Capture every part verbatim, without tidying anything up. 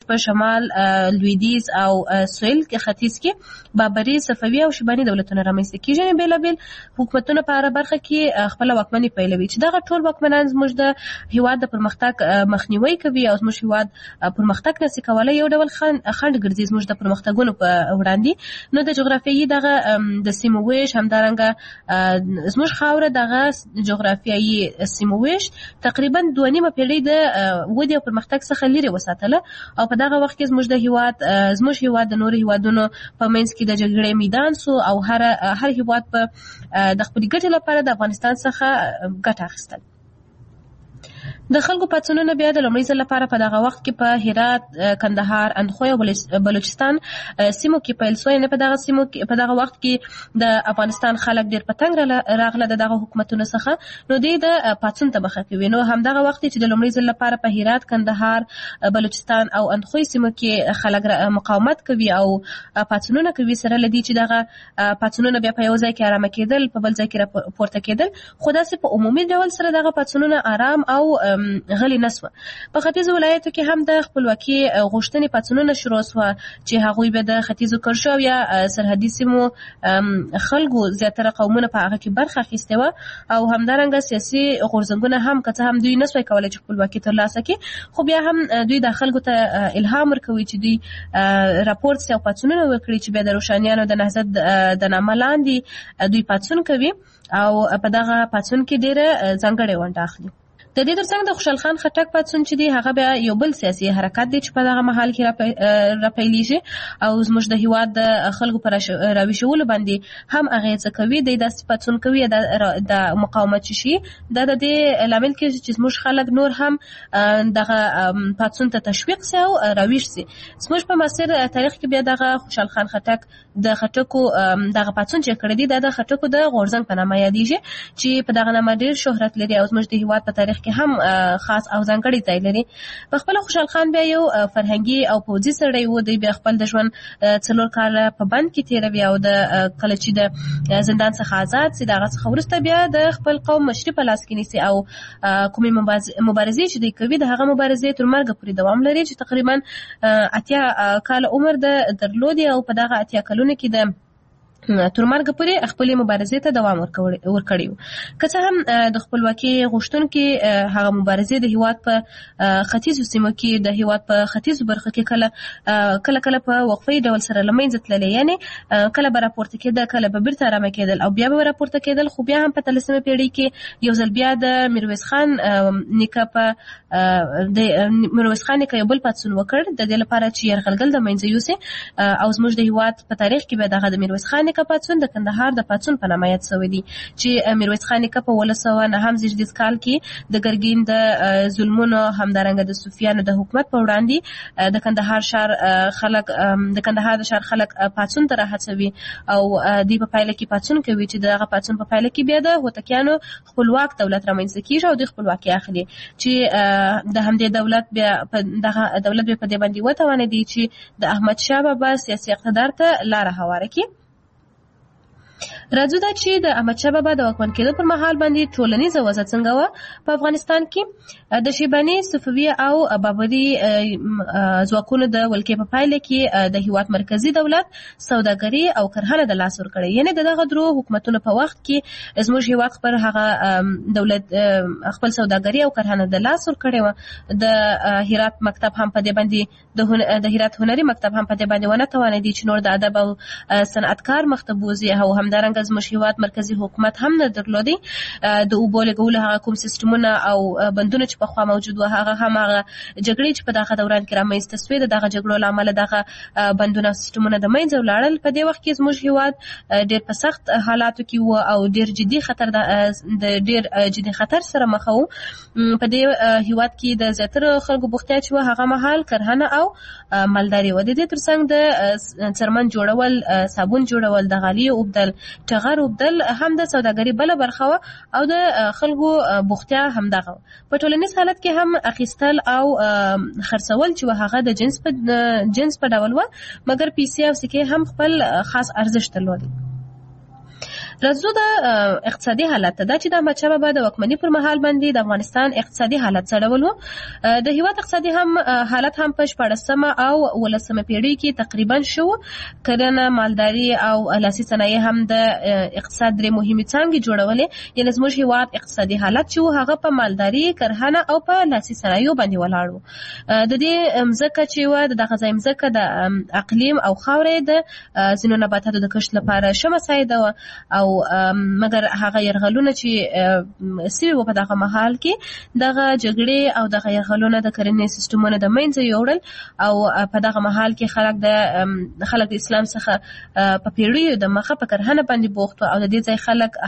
په شمال لویدیځ او سویل کې ختیځ کې بابري صفوي او شیباني دولتونه رامنځته کیږي. بیلابیل حکومتونه په هر برخه کې خپل واکمني پیلوي چې دغه ټول واکمنان زموږ د هیواد د پرمختګ مخنیوي کوي او زموږ هیواد پرمختګ نشي کولای. یو ډول خنډ ګرځي زموږ د پرمختګونو په وړاندې. نو د جغرافیایي دغه د سیمو ویش همدارنګه زموږ خاوره دغه جغرافیایي سیمو ویش تقریبا دوه نیمه پیړۍ د ودې او پرمختګ څخه لري وساتله او په دغه وخت کې زموږ د هیواد زموږ هیواد د نورو هیوادونو په منځ کې د جګړې میدان سو او هر هر هیواد په د خپل ګټې لپاره د افغانستان څخه ګټه اخیستل. د خلکو پاڅونونه بیا د لومړي ځل لپاره په دغه وخت کې په هرات، کندهار، اندخوی او بلوچستان سیمو کې پیل شوی. نه په دغه سیمو کې په دغه وخت کې د افغانستان خلک ډېر په تنګ راغله د دغه حکومتونو څخه، نو دوی د پاڅون ته مخه کوي. نو همدغه وخت چې د لومړي ځل لپاره په هرات، کندهار، بلوچستان او اندخوی سیمو کې خلک مقاومت کوي او پاڅونونه کوي، سره لدی چې دغه پاڅونونه بیا په یو ځای کې آرامه کېدل، په بل ځای کې پورته کېدل، خو داسې په عمومي ډول سره دغه پاڅونونه آرام او غلی نسوه. په ختیځو ولایتو کې هم د خپلواکي غوښتنې پاڅونونه شروع شوه چې هغوی به د ختیځو کرشو یا سرحدي سیمو خلکو زیاتره قومونه په هغه کې برخه اخیستې وه او همدارنګه سیاسي غورځنګونه هم که څه هم دوی نسوی کولی چې خپلواکي ترلاسه کړي، خو بیا هم دوی د خلکو ته الهام ورکوي چې دوی راپورټ سي او پاڅونونه وکړي چې بیا د روښانیانو د نهضت د نامه لاندې دوی پاڅون کوي او په دغه پاڅون کې ډېره ځانګړې ونډه اخلي. د دې ترڅنګ د خوشحال خان خټک پاڅون چې دی هغه بیا یو بل سیاسي حرکت دی چې په دغه مهال کې راپیلېږي او زموږ د هیواد د خلکو پر راویښولو باندې هم اغېزه کوي. دی داسې پاڅون کوي د مقاومت چې شي دا د دې لامل کېږي چې زموږ خلک نور هم دغه پاڅون ته تشویق سي او راویښ سي. زموږ په معاصر تاریخ کې بیا دغه خوشحال خان خټک د خټکو دغه پاڅون چې کړی دی دا د خټکو د غورځنګ په نامه یادېږي چې په دغه نامه ډېر شهرت لري او زموږ د هیواد په تاریخ کې هم خاص او ځانګړی ځای لري. په خپل خوشحال خان بیا یو فرهنګي او پوځي سړی و. دی بیا خپل د ژوند څلور کاله په بند کې تېروي او د کله چې د زندان څخه آزاد سي د هغه څخه وروسته بیا د خپل قوم مشري په لاس کې نیسي او کومې مبارزې چې دوی کوي د هغه مبارزې تر مرګه پورې دوام لري چې تقریبا اتیا کاله عمر د درلودي او په دغه اتیا کلونو کې د تر مرګه پورې خپلې مبارزې ته دوام ورکړی و. که څه هم د خپلواکي غوښتونکي هغه مبارزې د هیواد په ختیځو سیمو کې د هیواد په ختیځو برخو کې کله کله کله په وقفي ډول سره له منځه تللې، یعنې کله به راپورته کېده کله به بیرته ارامه کېدل او بیا به راپورته کېدل، خو بیا هم په اتلسمه پیړۍ کې یو ځل بیا د میرویس خان نیکه په د میرویس خان نیکه یو بل پاڅون وکړ د دې لپاره چې یرغلګل د منځه یوسي او زموږ د هیواد په تاریخ کې به دغه د میرویس خان نیکه پاڅون د کندهار د پاڅون په نامه یاد شوی دی چې میرویس خان نیکه په اوولس سوه نهم زېږدیز کال کې د ګرګین د ظلمونو همدارنګه د صوفیانو د حکومت په وړاندې د کندهار ښار خلک د کندهار د ښار خلک پاڅون ته راهڅوي او دوی په پایله کې پاڅون کوي چې دغه پاڅون په پایله کې بیا د هوتکیانو خپلواک دولت رامنځته کېږي او دوی خپلواکي اخلي چې د همدې دولت بیا دغه دولت بیا په دې باندې وتوانېدي چې د احمدشاه بابا سیاسي اقتدار ته لاره هواره کړي. راځو دا چې د احمدشاه بابا د واکمن کېدو پر مهال باندې ټولنیزه وضع څنګه وه په افغانستان کې. د شیباني، صفوي او بابري ځواکونو د ولکې په پایله کې د هیواد مرکزي دولت سوداګري او کرهنه د لاس ورکړی، یعنې د دغه درو حکومتونو په وخت کې زموږ هیواد خپل هغه دولت خپل سوداګري او کرهنه د لاس ورکړی و. د هرات مکتب هم په دې باندې د هرات هنري مکتب هم په دې باندې ونه توانېدي چې نور د ادب او صنعتکار مخ ته بوځي او همدارنګه زموږ هیواد مرکزي حکومت هم نه درلودی. د اوبو لګولو هغه کوم سیستمونه او بندونه چې پخوا موجود وو هغه هم هغه جګړې چې په دغه دوران کې رامنځته سوې د دغه جګړو له امله دغه بندونه او سیستمونه د منځه ولاړل. په دې وخت کې زموږ هیواد ډېر په سخت حالاتو کې و او ډېر جدي خطر د ډېر جدي خطر سره مخ وو. په دې هیواد کې د زیاتره خلکو بوختیا چې و هغه مهال کرهنه او مالداري و. د دې ترڅنګ د څرمن جوړول، صابون جوړول، د غالۍ اوبدل، ټغر اوبدل هم د سوداګري بله برخه وه او د خلکو بوختیا همدغه وه. په ټولنیز حالت کې هم اخیستل او خرڅول چې وه هغه د جنس په جنس په ډول وه، مګر پیسې او سکې هم خپل خاص ارزښت درلود. راځو د اقتصادي حالت دا چې د احمدشاه بابا د واکمنۍ پر مهال باندې د افغانستان اقتصادي حالت څه ډول و. د هیواد اقتصادي هم حالت هم په شپاړسمه او ولسمه پیړۍ کې تقریبا شو. کرنه، مالداري او لاسي صنایع هم د اقتصاد درې مهمې څانګې جوړولې. یعنې زموږ هیواد اقتصادي حالت چې هغه په مالداري، کرهنه او په لاسي صنایعو باندې ولاړ و. د دې مځکه چې و د دغه ځای مځکه د اقلیم او خاورې د ځینو نباتاتو د کښت لپاره ښه مساعده وه، او مګر هغه یرغلونه چې سوي وو په دغه مهال کې دغه جګړې او دغه یرغلونه د کرنې سیستمونه د منځه یوړل، او په دغه مهال کې خلک د خلک د اسلام څخه په پیړیو د مخه په کرهنه باندې بوخت وو، او د دې ځای خلک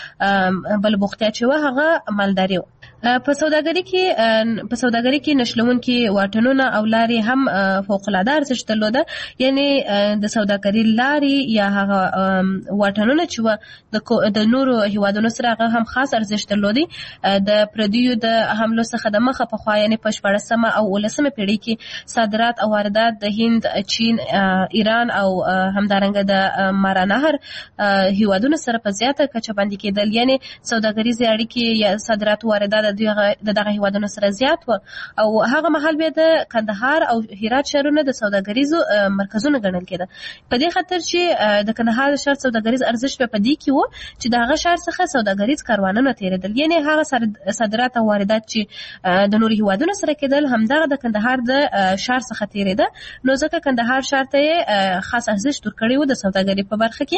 هم بل بوختیا چې وه هغه مالداري وه. په سوداګرۍ کې په سوداګرۍ کې نښلونکي واټنونه او لارې هم فوق العاده ارزښت درلوده. یعنې د سوداګرۍ لارې یا هغه واټنونه چې وه د نورو هیوادونو سره هغه هم خاص ارزښت درلودی. د پردیو د حملو څخه د مخه پخوا یعنې په شپاړسمه او ولسمه پیړۍ کې صادرات او واردات د هند، چین، ایران او همدارنګه د مارانهر هیوادونو سره په زیاته کچه باندې کېدل. یعنې سوداګریزې اړیکې یا صادرات او واردات د دغه هیوادونو سره زیات و، او هغه مهال بیا د کندهار او هرات شهرونه د سوداګریزو مرکزونه ګڼل کېده. په دې خاطر چې د کندهار شهر سوداګریز ارزښت په دې کې و چې د هغه شهر څخه سوداګریز کاروانونه تېرېدل. یعنې هغه صادرات او واردات چې د نورو هیوادونو سره کېدل همدغه د کندهار د شهر څخه تېرېده، نو ځکه کندهار شهر ته یې خاص ارزښت ورکړی و د سوداګرۍ په برخه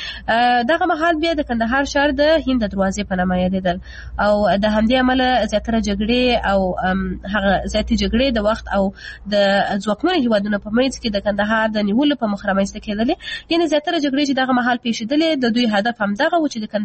کې. دغه مهال بیا د کندهار شهر د هند د دروازې په نامه یادېدل، او د همدې امله زیاتره جګړې او هغه زیاتې جګړې د وخت او د ځواکمنو هیوادونو په منځ کې د کندهار د نیولو په مخ رامنځته کېدلې. یعنې زیاتره جګړې چې دغه مهال پیښېدلې د دوی هدف همدغه و چې د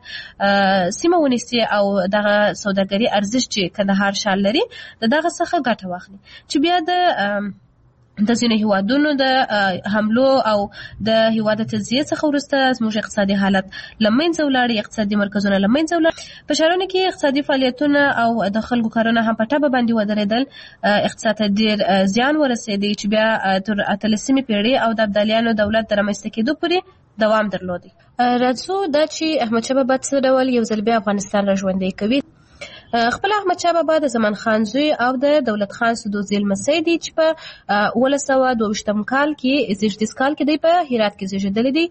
کندهار سیمه ونیسي او دغه سوداګري ارزښت چې کندهار ښار لري د دغه څخه ګټه واخلي، چې بیا د د ځینو هیوادونو د حملو او د هیواد تجزیې څخه وروسته زموږ اقتصادي حالت له منځه ولاړ، اقتصادي مرکزونه له منځه ولاړ. په ښارونو کې اقتصادي فعالیتونه او د خلکو کارونه هم په ټپه باندې ودرېدل. اقتصاد ته ډېر زیان ورسېدی چې بیا تر اتلسمې پیړۍ او د ابدالیانو دولت د رامنځته کېدو پورې دوام درلودی. راځو دا چې احمدشاه بابا څه ډول یو ځل بیا افغانستان را ژوندی کوي. خپل احمدشاه بابا د زمان خان زوی او د دولت خان سدوزي لمسی دی چې په اوولس سوه دوه ویشتم کال کې زیږدیز کال کې دی په هرات کې زیږېدلی دی،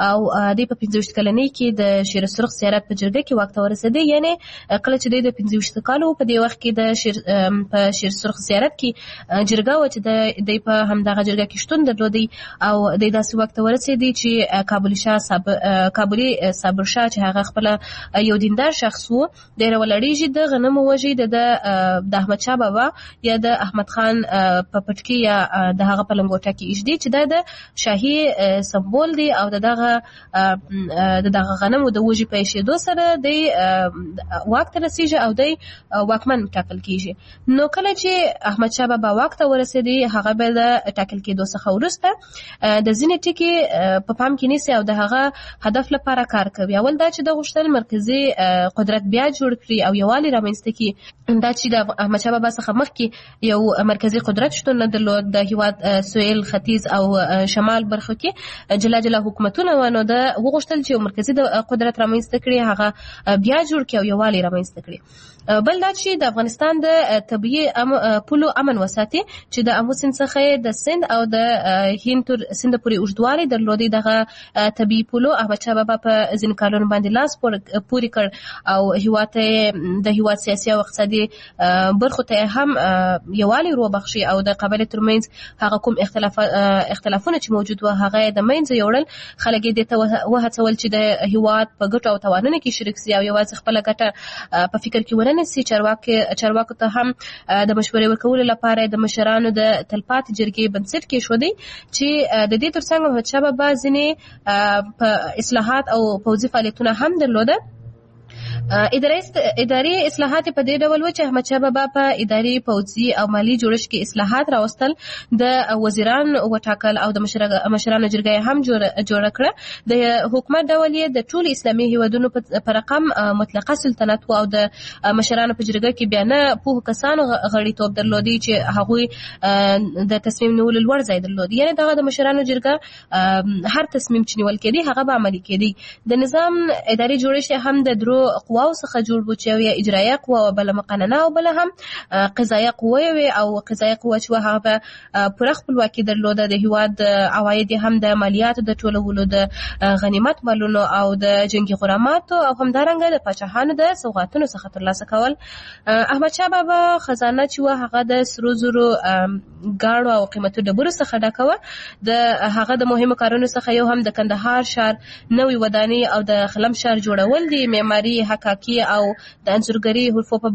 او دی په پنځه ویشت کلنۍ کې د شیر سرخ زیارت په جرګه کې واک ته ورسېدی. یعنې کله چې دی د پنځه ویشت کالو په دې وخت کې د شیر په شیر سرخ زیارت کې جرګه وه چې دی په همدغه جرګه کې شتون درلودی، او دی داسې واک ته ورسېدی چې کابلي شاه کابلي صابر شاه چې هغه خپله یو دیندار شخص و، دی راولړېږي د غنمو وژي د د احمدشاه بابا یا د احمد خان په پټکي یا د هغه په لنګوټه کې ایږدي چې دا د شاهي سمبول دی، او د دغه د دغه غنمو د وژي په ایښېدو سره دی واک ته رسېږي او دی واکمن ټاکل کېږي. نو کله چې احمدشاه بابا واک ته ورسېدی هغه به د ټاکل کېدو څخه وروسته د ځینې ټکي په پام کې نیسي او د هغه هدف لپاره کار کوي. اول دا چې د غوښتل مرکزي قدرت بیا جوړ کړي او یووالی رامنځته کړي، دا چې د احمدشاه بابا څخه مخکې یو مرکزي قدرت شتون نه درلود. د هیواد سویل، ختیځ او شمال برخو کې جلا جلا حکومتونه و، نو د وغوښتل چې یو مرکزي قدرت رامنځته کړي، هغه بیا جوړ کړي او یووالی رامنځته کړي. بل دا چې د افغانستان د طبیعي پولو امن وساتي چې د امو سیند څخه د سند او د هند تر سند پورې اوږدوالی درلودی. دغه طبیعي پولو احمدشاه بابا په ځینې کارونو باندې لاس پورې کړ، او هیواد ته د هیواد سیاسي او اقتصادي برخو ته هم یووالی وروبخښي، او د قبایلو ترمنځ هغه کوم اختلاف اختلافونه چې موجود وو هغه د منځه یوړل. خلک یې دې ته وهڅول چې د هیواد په ګټو او تاوانونو کې شریک سي، او یوازې خپله ګټه په فکر کې ونه نیسي. چارواکو ته هم د مشورې ورکولو لپاره د مشرانو د تلپاتې جرګې بنسټ کېښودی، چې د دې ترڅنګ احمدشاه بابا ځینې په اصلاحات او پوځي فعالیتونه هم درلوده. اداري اصلاحات په دې ډول و چې احمدشاه بابا په اداري پوځي او مالی جوړښت کې اصلاحات راوستل، د وزیران وټاکل او د مشرانو جرګه هم جوړ کړه. د حکومت ډول یې د ټولو اسلامي هیوادونو په رقم مطلقه سلطنت و او د مشرانو په جرګه کې بیا نه پوهو کسانو غړیتوب درلودي چې هغوی د تصمیم نیولو لوړ ځای درلود. یعنې دغه د مشرانو جرګه هر تصمیم چې نیول کېدی هغه به عملي کېدی. د نظام اداري جوړښت هم د درو قواو څخه جوړ و چې یو اجرایه قوه او بله مقننه او بله هم قضایه قوه وي، او قضایه قوه چې هغه به پوره خپلواکي درلوده. د هیواد عواید هم د مالیاتو د ټولولو، د غنیمت مالونو او د جنگي غراماتو او همدارنګه د پاچاهانو د سوغاتونو څخه ترلاسه کول. احمدشاه بابا خزانه چې و هغه د سرو زرو ګاڼو او قیمتو ډبرو څخه ډکه وه. د هغه د مهمو کارونو څخه یو هم د کندهار ښار نوې ودانۍ او د خلم ښار جوړول دي. معماري، حکاکي او د انځورګري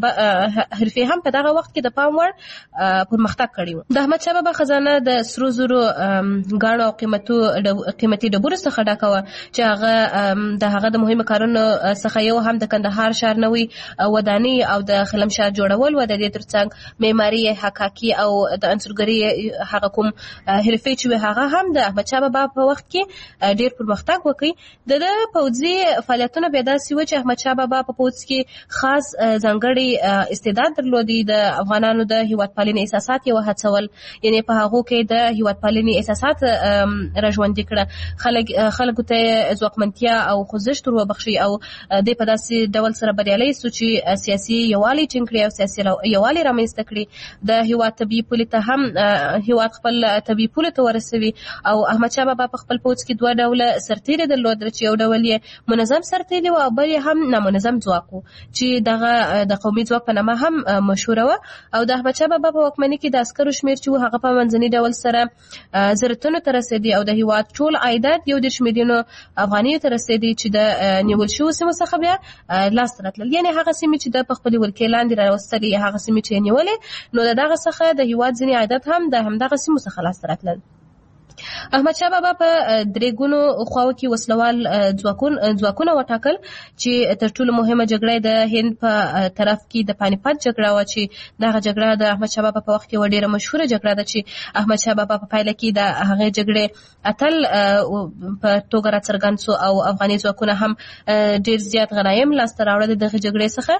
حرفې هم په دغه وخت کې د پام وړ پرمختګ کړی و. د احمدشاه بابا خزانه د سرو زرو ګاڼو او قیمتي ډبرو څخه ډکه وه چې هغه د هغه د مهمو کارونو څخه یو هم د کندهار ښار نوې ودانۍ او د خلم ښار جوړول و. د دې ترڅنګ معماري، حکاکي او د انځورګري هغه کوم حرفې چې هغه هم د احمدشاه بابا په وخت کې ډیر پرمختګ وکړي. د د پوځي فعالیتونه بیا داسې و چې احمدشاه بابا په پوځ کې خاص ځانګړی استعداد درلودي. د افغانانو د هیواد پالنې احساسات یې وهڅول، یعنې په هغو کې د هیواد پالنې احساسات راژوندي کړه. خلک خلکو ته ځواکمنتیا او خوځښت ور وبخښي او دې په داسې ډول سره بریالی سو چې سیاسي یووالی ټینګ کړي او سیاسي یووالی رامنځته کړي. د هیواد طبیعي پولې ته هم هیواد خپل طبیعي پولې ته ورسوي. او احمدشاه بابا په خپل پوځ کې دوه ډوله سرتیري درلودل چې یو ډول یې منظم سرتیري و او بل یې هم نامنظم ځواک و چې دغه د قومي ځواک په نامه هم مشهوره وه. او د احمدشاه بابا په واکمنۍ کې د عسکرو شمېر چې و هغه په منځني ډول سره زرتونو ته رسېدی او د هیواد ټول عایدات یو دېرش میلیونو افغانیو ته رسېدی چې د نیول شوو سیمو څخه بیا لاسته راتلل. یعنې هغه سیمې چې د په خپلې ولکې لاندې راوستلې، هغه سیمې چې یې نیولې، نو د دغه څخه د هیواد ځینې عایدات هم د همدغه سیمو څخه لاسته راتلل. احمدشاه بابا په درې ګونو خواو کې وسلوال ځواکونه وټاکل چې تر ټولو مهمه جګړه د هند په طرف کې د پانیپت جګړه وه چې دغه جګړه د احمدشاه بابا په وخت کې ډېره مشهوره جګړه ده چې احمدشاه بابا په پایله کې د هغې جګړې اتل په توګه راڅرګند سو او افغاني ځواکونه هم ډېر زیات غنایم لاسته راوړل دغه جګړې څخه.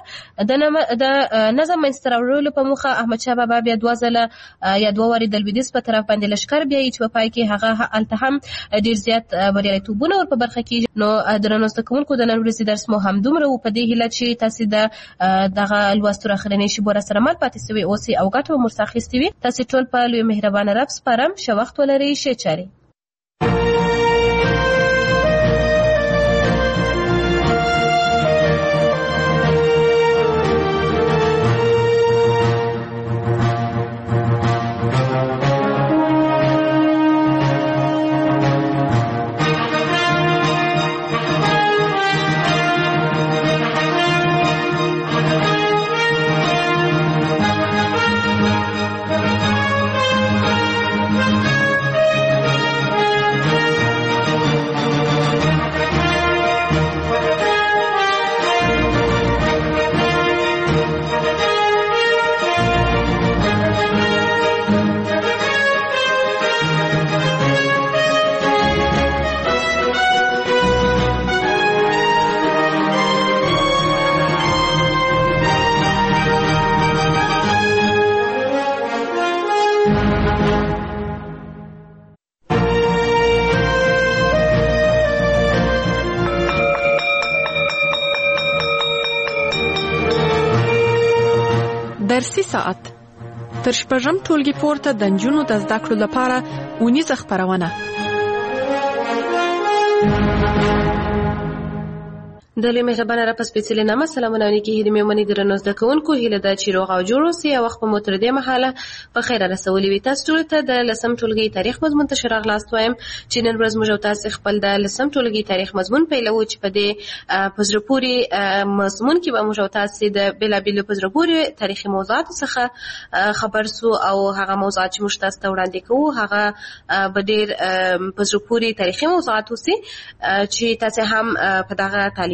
د نظم منځته راوړلو په موخه احمدشاه بابا بیا دوه ځله یا دوه وارې د لویدیځ په طرف باندې لښکر بیایي چې په پای کې هغه هلته هم ډېر زیات بریالیتوبونه ور په برخه کېږي. نو درنو زده کوونکو د نن ورځې درس مو همدومره و. په دې هیله چې تاسې د دغه لوستو راخرنۍ شیبو راسره مل پاتې سوي اوسئ او ګټه مو ورڅخه اخیستې وي. تاسې ټول په لوی مهربانه رب سپارم. ښه وخت ولرئ. ښې چارې. درسي ساعت تر شپږم ټولګي پورته د نجونو د زده کړو لپاره اونیزه خپرونه. د لوی مهربانه رب سپېڅلې نامه سلامونه علیکم. هیله مې ومني درنو زده کوونکو هیله ده چې روغ او جوړ اوسئ او وخت په مو تر دې مهاله په خیر رسولي وي. تاسو ټولو ته د لسم ټولګي تاریخ مضمون ته ښه راغلاست وایم چې نن ورځ موږ او تاسې خپل د لسم ټولګي تاریخ مضمون پیلوو چې په دې په زړه پورې مضمون کې به موږ او تاسې د بېلابېلو په زړه پورې تاریخي موضوعاتو څخه خبر سو او هغه موضوعات چې موږ تاسو ته وړاندې کوو هغه به ډېر په زړه پورې تاریخي موضوعات اوسي چې تاسې هم په دغه تعلیمي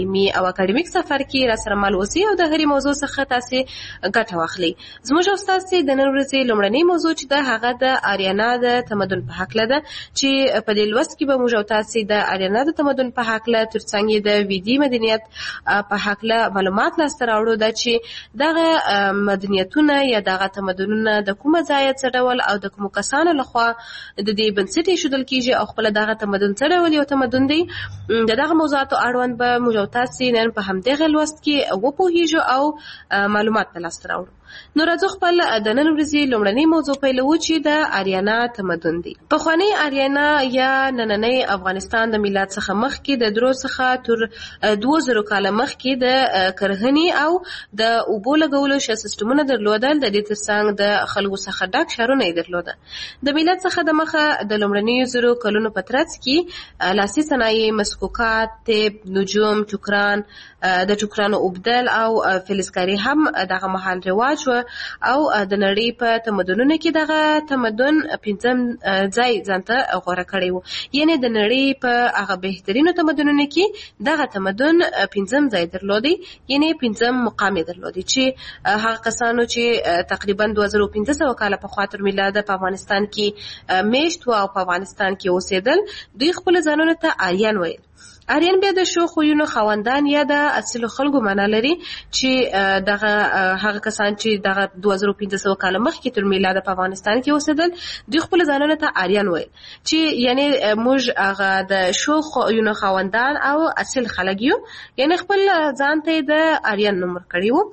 تعلیمي او اکاډمیک سفر کې را سره مل اوسئ او د هرې موضوع څخه تاسو ګټه واخلئ. زموږ او ستاسو د نن ورځې لومړنۍ موضوع چې ده هغه د آریانا د تمدن په هکله ده چې په دې لوست کې به موږ او تاسو د آریانا د تمدن په هکله ترڅنګ د ویدي مدنیت په هکله معلومات لاسته راوړو ده چې دغه مدنیتونه یا دغه تمدنونه د کومه ځایه څه ډول او د کومو کسانو لخوا د دې بنسټ ایښودل کیږي او خپل دغه تمدن څه ډول یو تمدن دی. د دغه موضوعاتو اړوند به موږ او تاسو نن په همدغه لوست کې وپوهیږو او معلومات ترلاسه راوړو. نو راځو خپل د نن ورځې لومړنۍ موضوع پیلوو چې د آریانا تمدن دی. پخوانی آریانا یا نننی افغانستان د میلاد څخه مخکې د درو څخه تر دوه زرو کاله مخکې د کرهنې او د اوبو لګولو ښه سیستمونه درلودل. د دې ترڅنګ د خلکو څخه ډک ښارونه یې درلوده. د میلاد څخه د مخه د لومړنیو زرو کلونو په ترڅ کې لاسي صنایع، مسکوکات، طب، نجوم، ټوکران، د ټوکرانو اوبدل او فلزکاري هم دغه مهال رواج و او د نړۍ په تمدنونو کې دغه تمدن پنځم ځای ځانته غوره کړی و. یعنی د نړۍ په هغه بهترینو تمدنونو کې دغه تمدن پنځم ځای درلودی، یعنی پنځم مقام درلودی چې هغه کسانو چې تقریبا دوه زره پنځه سوه کاله پخوا تر میلاده په افغانستان کې میشت و او په افغانستان کې اوسېدل، دوی خپل ځانونو ته آریان ویل. آریان بیا د شو خویونو خواندان یا د اصلو خلکو معنا لري چې دغه هغه کسان چې دغه دوه زره پنځه سوه کاله مخکې تر میلاده په افغانستان کې اوسېدل، دوی خپل ځانونو ته آریان ویل چې یعنی موږ هغه د شو خویونو خواندان او اصل خلک یو، یعنی خپل ځان ته د آریان نوم ورکړی و.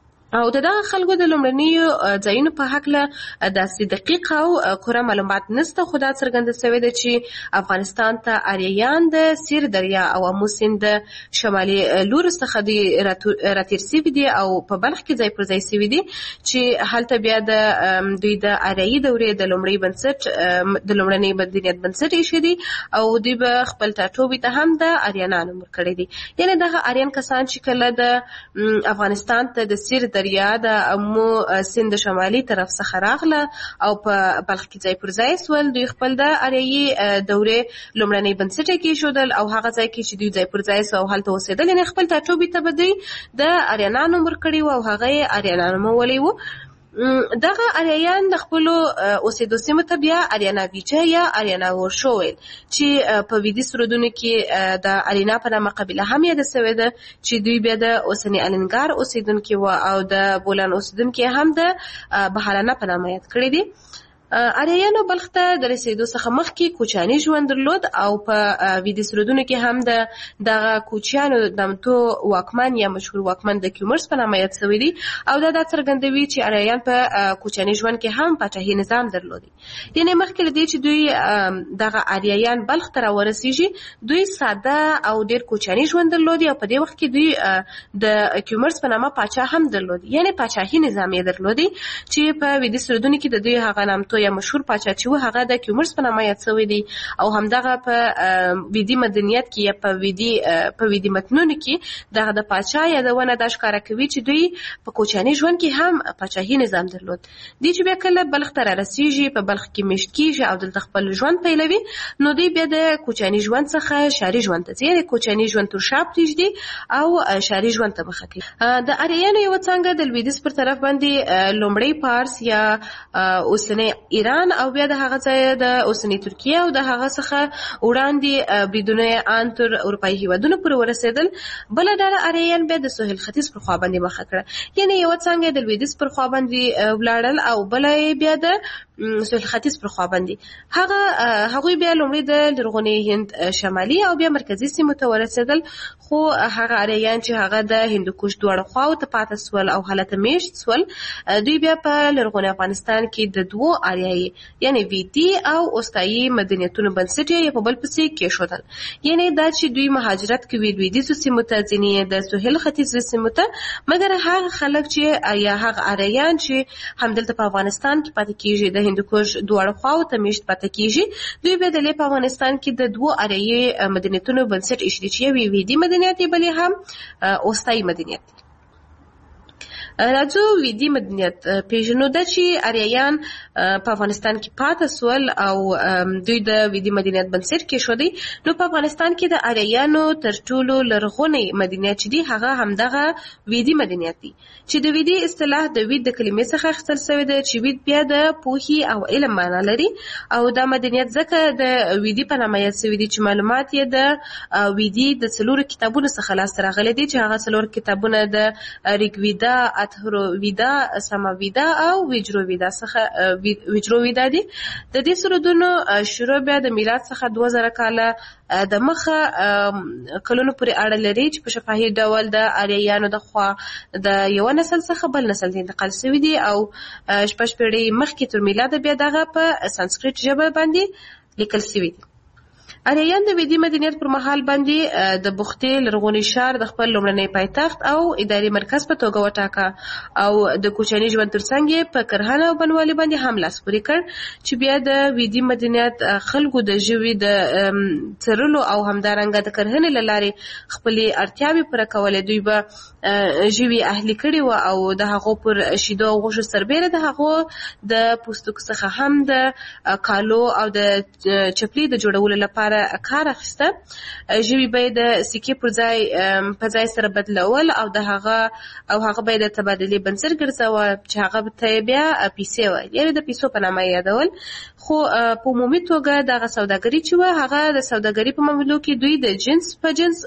او دغه خلکو د لومړنیو ځایونو په هکله داسې دقیق او پوره معلومات نشته، خو دا څرګنده شوې ده چې افغانستان ته آریایان د سیر دریا او امو سیند د شمالي لوري څخه دی راتېر شوي دي او په بلخ کې ځای پر ځای شوي دي چې هلته بیا د دوی د آریایي دورې د لومړي بنسټ د لومړني مدنیت بنسټ ایښی دي او دوی به خپل ټاټوبي ته هم د آریانانو ورکړی دي. یعنی دغه آریان کسان چې کله د افغانستان ته د سیر دریا د امو سیند شمالي طرف څخه راغله او په بلخ کې ځای پر ځای سول، دوی خپل د آریایي دورې لومړنی بنسټ یې کېښودل او هغه ځای کې چې دوی ځای پر ځای سو او هلته اوسېدل، یعنې خپل ټاټوبي ته به دوی د آریانانو ورکړي وو او هغه یې آریانانو نومولی وو. دغه آریایان د خپلو اوسېدو سیمو ته بیا آریانا ویجه یا آریانا ورشو ویل چې په ویدي سرودونو کې د آریانا په نامه قبیله هم یاده سوې ده چې دوی بیا د اوسني الینګار اوسېدونکي وو او د بولان اوسېدونکي هم د بهارانه په نامه یاد کړي دي. آریایانو بلخ ته د رسېدو څخه مخکې کوچیاني ژوند درلود او په ویدي سرودونو کې هم د دغه کوچیانو نامتو واکمن یا مشهور واکمن د کیومرس په نامه یاد شوی دی او دا دا څرګندوي چې آریایان په کوچیاني ژوند کې هم پاچاهي نظام درلودي. یعنې مخکې له دې چې دوی دغه آریایان بلخ ته راورسېږي، دوی ساده او ډېر کوچیاني ژوند درلودي او په دې وخت کې دوی د کیومرس په نامه پاچا هم درلودي، یعنې پاچاهي نظام یې درلودي چې په ویدي سرودونو کې د دوی هغه نامتو یا مشهور پاچا چې و هغه د کیومرس په نامه یاد شوی دی او همدغه په ویدي مدنیت کې یا په ویدي په ویدي متنونو کې دغه د پاچا یادونه دا ښکاره کوي چې دوی په کوچیاني ژوند کې هم پاچاهي نظام درلود. دوی چې بیا کله بلخ ته رارسېږي، په بلخ کې میشت کېږي او دلته خپل ژوند پیلوي، نو دوی بیا د کوچیاني ژوند څخه ښاري ژوند ته ځي، یعنې کوچیاني ژوند تر شا پرېږدي او ښاري ژوند ته مخه کوي. د آریایانو یوه څانګه د لویدیځ پر طرف باندې لومړی پارس یا اوسنی ایران او بیا د هغه ځای د اوسنی ترکیه او د هغه څخه وړاندې بریدونه ان تر اروپایي هیوادونو پورې ورسېدل. بله ډله آریایان بیا د سهیل ختیځ پر خوا باندې مخه کړه، یعنې یوه څانګه د لویدیځ پر خوا باندې ولاړل او بله یې بیا د سهیل ختیځ پر خوا باندې. هغه هغوی بیا لومړی د لرغوني هند شمالي او بیا مرکزي سیمو ته ورسېدل، خو هغه آریایان چې هغه د هندوکش دواړو خواو ته پاتې سول او هلته میشت سول، دوی بیا په لرغوني افغانستان کې د دوو آریایي یعنی ویدي او اوستایي مدنیتونو بنسټ یې په بل پسې کېښودل. یعنې دا چې دوی مهاجرت کوي لویدیځو سیمو ته، ځینې د سهیل ختیځو سیمو ته، مګر هغه خلک چې یا هغه آریایان چې همدلته په افغانستان کې پاتې کېږي، د هندوکش دواړو خواو ته میشت پاتې کېږي، دوی بیا د په افغانستان کې د دوو آریایي مدنیتونو بنسټ ایښی دی چې یو یې ویدي مدنیت دی، بل یې هم اوستایي مدنیت دی. راځو ویدي مدنیت پیژنو. دا چې اریایان په افغانستان کې پاتې سول او دوی د ویدي مدنیت بنسټ کېښودی، نو په افغانستان کې د اریایانو تر ټولو لرغونی مدنیت چې دی هغه همدغه ویدي مدنیت دی، چې د ویدي اصطلاح د وید د کلمې څخه اخیستل شوی دی چې وید بیا د پوهې او علم معنا لري. او دا مدنیت ځکه د ویدي په نامه یاد شوی دی چې معلومات یې د ویدي د څلورو کتابونو څخه لاسته راغلي دي، چې هغه څلور کتابونه د ریګویدا، اتھرویدا، ساماویدا او ویجرویدا څخه ویجرویدا دي. د دې سرودونو شروع بیا د میلاد څخه دوه زره کاله د مخه کلونو پورې اړه لري، چې په شفاهي ډول د اریایانو د خوا د یو نسل څخه بل نسل ته انتقال شوی دي او شپږ پیړۍ مخکې تر میلاد بیا دغه په سانسکریت ژبه باندې لیکل شوی دي. اریایان د ویدي مدنیت پر مهال باندې د بختې لرغوني ښار د خپل لومړنی پایتخت او اداري مرکز په توګه وټاکه او د کوچني ژوند ترڅنګ یې په کرهنه او بڼوالۍ باندې هم لاس پورې کړ، چې بیا د ویدي مدنیت خلکو د ژوي د څرلو او همدارنګه د کرهنې له لارې خپلې اړتیاوې پوره کولې. دوی به ژوي اهلي کړي وو او د هغو پر شیدو او غوښو سربیره د هغو د پوستکو څخه هم د کالو او د چپلي د جوړولو لپاره کار اخیسته. ژوي به یې د سکې پر ځای په ځای سره بدلول او د هغه او هغه به یې د تبادلې بنسټ ګرځاوه، چې هغه ته یې بیا پیسې ویل، یعنې د پیسو په نامه یادول. خو په عمومي توګه دغه سوداګري چې وه هغه د سوداګري په معاملو کې دوی د جنس په جنس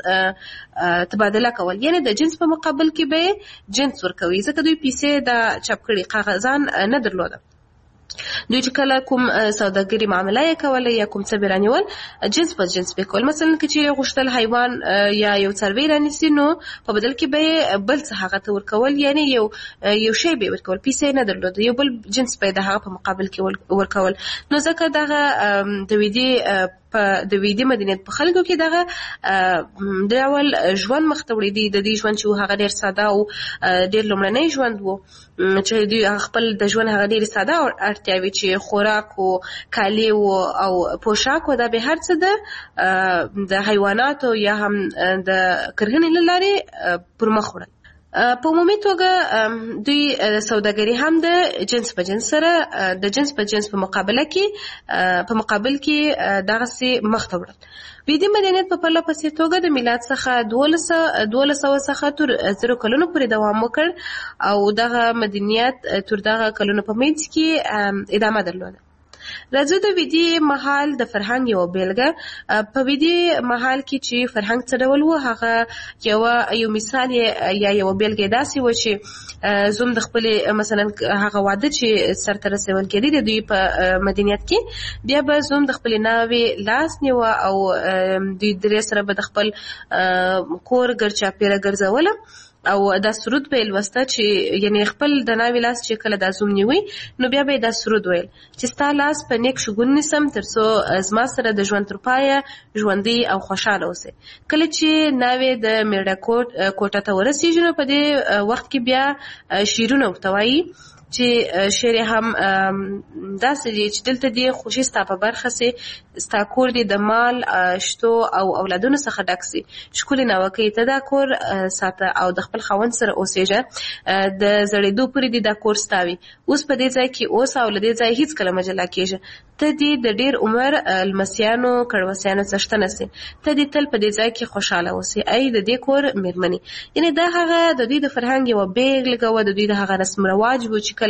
تبادله کول، یعنې د جنس په مقابل کې به یې جنس ورکوي، ځکه دوی پیسې د چاپ کړي کاغذان نه درلوده. دوی چې کله کوم سوداګري معامله یې کوله یا کوم څه به رانیول جنس په جنس به کول. مثلا که چې غوښتل حیوان یا یو څاروی رانیسي نو په بدل کې به بل څه هغه ته ورکول، یعنی یو یو شی به ورکول، پیسې نه درلوده، یو بل جنس به د هغه په مقابل کې ورکول. نو ځکه دغه د ویدي په د ویدي مدنیت په خلکو کې دغه ډول ژوند مخ ته وړي دي. د دې ژوند چې هغه ډېر ساده او ډېر لومړنی ژوند و، چې دوی خپل د ژوند هغه ډېرې ساده اړتیاوې چې خوراک و، کالي و او پوشاک و، دا به هر څه د د حیواناتو یا هم د کرهنې له لارې پر مخ وړل. په عمومي توګه دوی سوداګري هم د جنس په جنس سره د جنس په جنس په مقابله کې په مقابل کې دغسې مخ ته وړل. ویدي مدنیت په پرله پسې توګه د میلاد څخه دولس سوه څخه تر زرو کلونو پورې دوام وکړ او دغه مدنیت تر دغه کلونو په منځ کې ادامه درلوده. راځو د ویدي مهال د فرهنګ یو بیلګه. په ویدي مهال کې چې فرهنګ څه ډول و، هغه یو یو مثال یا یو بیلګه داسې و چې زوم د خپلې مثلا هغه واده چې سرته رسول کېدی د دوی په مدنیت کې، بیا به زوم د خپلې ناوې لاس نیوه او دوی درې سره به د خپل کور ګرچاپېره ګرځوله او دا سرود به یې لوسته، چې یعنې خپل د ناوې لاس چې کله دا زوم نیوی نو بیا به یې دا سرود ویل چې ستا لاس په نیک شګون نیسم تر څو زما سره د ژوند تر پایه ژوندی او خوشحاله اوسې. کله چې ناوې د میړه کوټ کوټه ته ورسېږي نو په دې وخت کې بیا شعرونه ورته وایي، چې شعر هم داسې دی چې دلته دی خوشي ستا په برخه سي، ستا کور دی د مال شتو او اولادونو څخه ډک سي، ښکلې ناوکۍ ته دا کور ساته او د خپل خاوند سره اوسېږه، د زړېدو پورې دی دا کور ستا وي، اوس په دې ځای کې اوسه او له دې ځای هېڅکله مه جلا کېږه، ته دې د ډېر عمر لمسیانو کړوسیانو څښتنه سي، ته دې تل په دې ځای کې خوشحاله اوسې، ای د دې کور مېرمنې. یعنې دا هغه د دوی د فرهنګ یوه بیلګه وه، د دوی د هغه رسم رواج و چې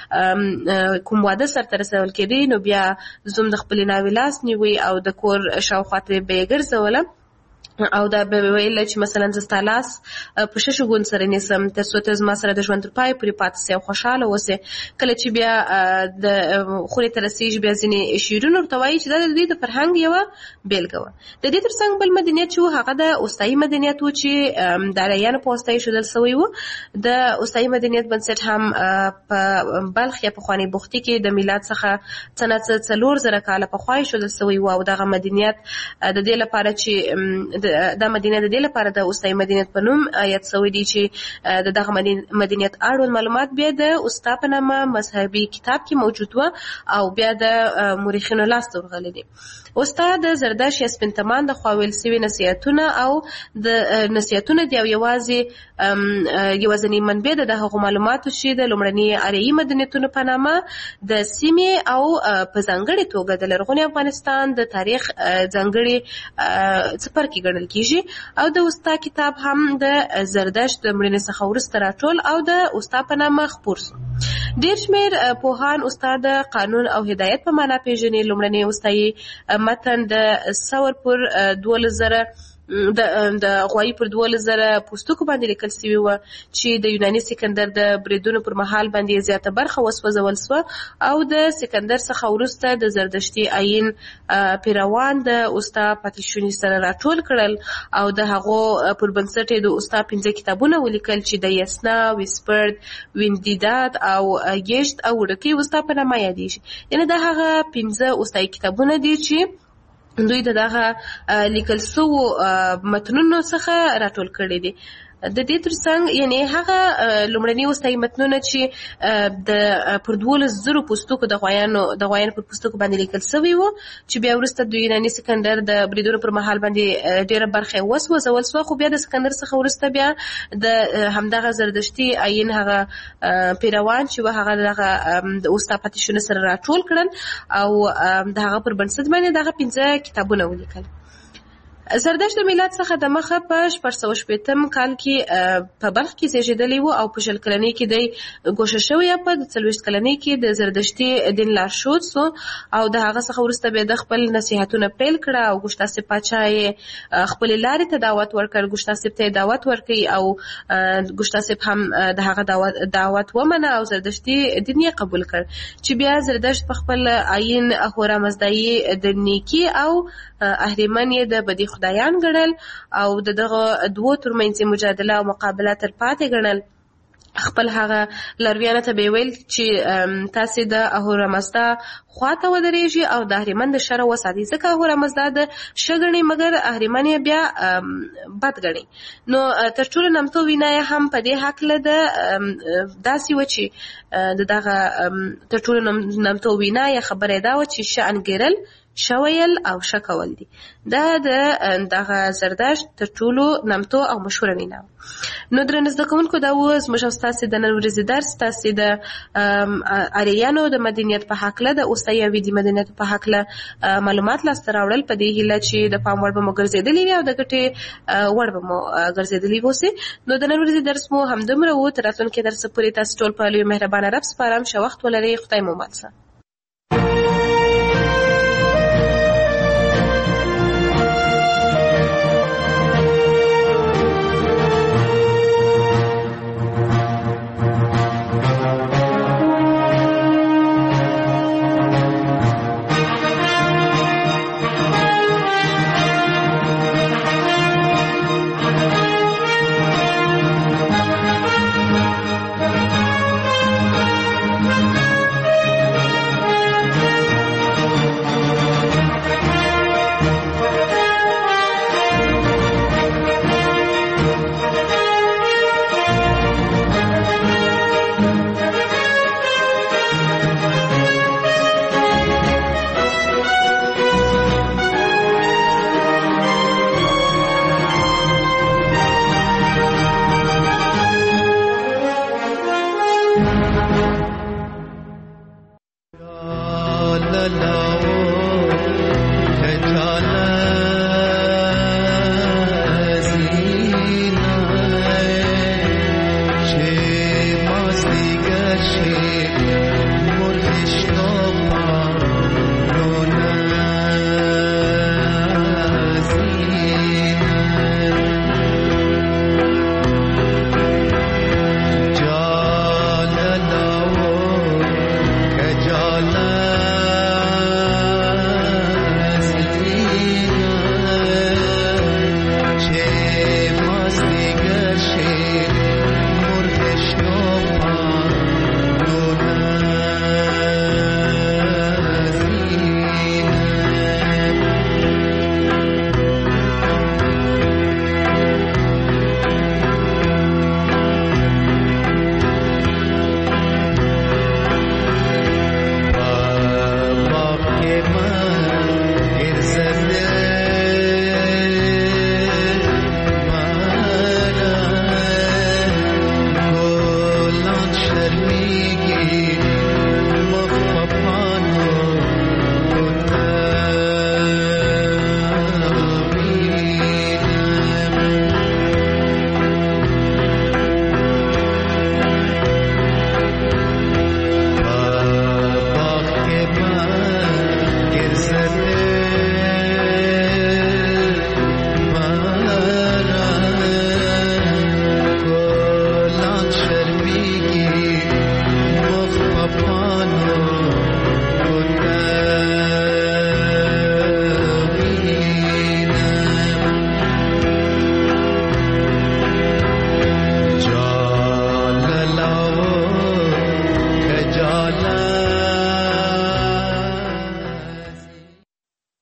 کله کوم واده سرته رسول کېدی نو بیا زوم د خپلې ناوې لاس نیوی او د کور شاوخوا ته به یې ګرځوله او دا به ویل چې مثلا زه ستا لاس په ښه شګون سره نیسم تر څو ته زما سره د ژوند تر پایه پورې پاتې سې او خوشحاله اوسې. کله چې بیا د خونې ته رسېږي بیا ځینې شعرونه ورته وایي چې دا د دوی د فرهنګ یوه بیلګه وه. د دې تر څنګ بل مدنیت چې و هغه د اوستایي مدنیت و چې د اریایانو په واسطه ایښودل سوی و. د اوستایي مدنیت بنسټ هم په بلخ یا پخوانۍ بختي کې د میلاد څخه څه نه څه څلور زره کاله پخوا ایښودل سوی و او دغه مدنیت د دې لپاره چې دا مدینه د دې لپاره د اوستای مدینه په نوم یاد شوی دی چې د دغه مدینه اړوند معلومات بیا د اوستا په نامه مذهبي کتاب کې موجود و او بیا د مورخینو لاس ته ورغلی دی. اوستا د زردشت یا سپین تمان د خوا ویل سوي نصیحتونه او د نصیحتونه دی او یوازې یوازینی منبع د هغو معلوماتو چې د لومړني اریایي مدنیتونو په نامه د سیمې او په ځانګړې توګه د لرغوني افغانستان د تاریخ ځانګړي څپرکي ګڼل کیږي او د اوستا کتاب هم د زردشت د مړینې څخه وروسته راټول او د اوستا په نامه خپور شو. ډېر شمېر پوهان اوستا د قانون او هدایت په معنا پېژني. لومړنی اوستایي متن د ثور پر دولس زره د د غوایي پر دولس زره پوستکو باندې لیکل سوي وه چې د یوناني سکندر د بریدونو پر مهال باندې زیاته برخه وسوځول سوه او د سکندر څخه وروسته د زردشتي آیین پیروان د اوستا پاتې سره راټول کړل او د هغو پر بنسټ د اوستا پنځه کتابونه ولیکل چې د یسنا، ویسپرد، ویندیداد او گشت او وړکۍ اوستا په نامه یادېږي. یعنې دا هغه پنځه اوستایي کتابونه دي چې دوی د دغه لیکل سوو متنونو څخه راټول کړي دي. د دې ترڅنګ یعنی هغه لومړني اوستایي متنونه چې د پر دولس زرو پوستکو د غوایانو د غوایانو پر پوستکو باندې لیکل سوي وو چې بیا وروسته د یوناني سکندر د بریدونو پر مهال باندې ډېره برخه یې وسوځول سوه، خو بیا د سکندر څخه وروسته بیا د همدغه زردشتي آیین هغه پیروان چې وه هغه دغه د اوستا پاتې سره راټول کړل او د هغه پر بنسټ باندې دغه پنځه کتابونه ولیکل. زردشت د میلاد څخه د مخه په شپږ سوه شپېتم کال کې په بلخ کې زیږېدلی و او په شل کلنۍ کې دی ګوښه شوی، په څلوېښت کلنۍ کې د زردشتي دین لارښود سو او د هغه څخه وروسته بیا د خپل نصیحتونه پیل کړه او ګوشتاسب پاچا یې خپلې لارې ته دعوت ورکړ. ګوشتاسب ته یې دعوت ورکړي او ګوشتاسب هم د هغه دعوت دعوت ومنه او زردشتي دین یې قبول کړ چې بیا زردشت په خپل آیین اهورامزدایي د نیکي او اهریمن یې د بدی خدایان ګڼل او د دغه دوو ترمنځ مجادله او مقابله تر پاتې ګڼل. خپل هغه لارویانو ته به ویل چې تاسې د اهورامزدا خواته ودرېږي او د اهریمن د شر وساتئ، ځکه اهورامزدا د ښه ګڼي مګر اهریمن یې بیا بد ګڼي. نو تر ټولو نامتو وینا یې هم په دې هکله ده داسې وه چې د دغه تر ټولو نامتو وینا یې خبره یې دا وه چې ښه انګېرل، ښه ویل او ښه کول دي. دا د دغه زردشت تر ټولو نامتو او مشهوره وینا. نو درنو زده کوونکو، دا و زموږ او ستاسې د نن ورځې درس، ستاسې د اریانو د مدنیت په هکله، د اوستایي او ویدي مدنیت په هکله معلومات لاسته راوړل، په دې هیله چې د پام وړ به مو ګرځېدلي وي او د ګټې وړ به مو ګرځېدلي اوسي. نو د نن ورځې درس مو همدومره و. تر راتلونکي درسه پورې تاسې ټول په لوی مهربانه رب سپارم. ښه وخت ولرئ. خدای مو مل شه.